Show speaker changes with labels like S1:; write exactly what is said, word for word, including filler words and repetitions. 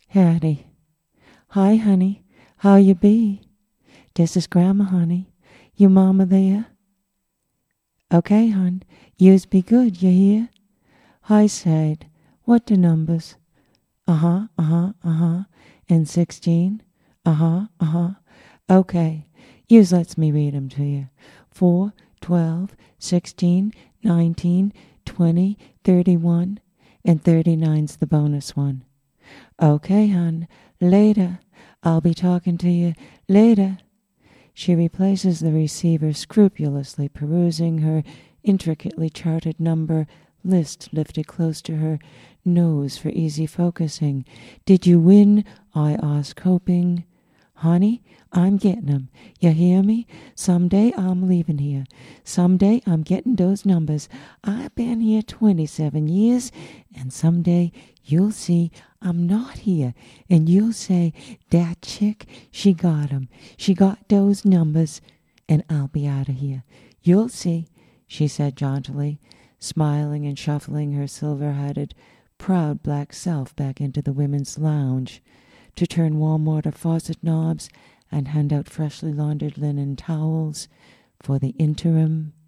S1: Hattie. Hi, honey. How you be? This is Grandma, honey. You mama there? Okay, hon. Yous be good, you hear? Hi, said. What the numbers? Uh-huh, uh-huh, uh-huh. And sixteen? Uh-huh, uh-huh. Okay. Yous lets me read 'em to you. Four, twelve, sixteen, nineteen, twenty, thirty-one, and thirty-nine's the bonus one. Okay, hon. Later. I'll be talking to you later. She replaces the receiver, scrupulously perusing her intricately charted number list lifted close to her nose for easy focusing. Did you win? I ask, hoping. Honey, I'm getting 'em. You hear me? Someday I'm leaving here. Someday I'm getting those numbers. I've been here twenty-seven years, and someday you'll see I'm not here, and you'll say, that chick, she got 'em. She got those numbers, and I'll be out of here. You'll see, she said jauntily, smiling and shuffling her silver-hatted, proud black self back into the women's lounge to turn warm water faucet knobs and hand out freshly laundered linen towels for the interim